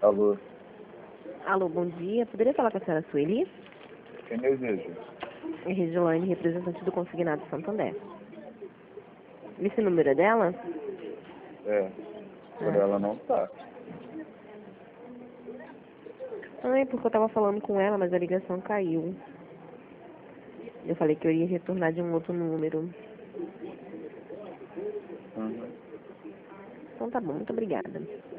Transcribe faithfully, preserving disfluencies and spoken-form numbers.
Alô, Alô, bom dia. Poderia falar com a senhora Sueli? quem deseja? É Regiolane, representante do Consignado Santander. Esse número é dela? É, por Ah. ela não tá. Ah, é porque eu tava falando com ela, mas a ligação caiu. Eu falei que eu ia retornar de um outro número. Uhum. Então tá bom, muito obrigada.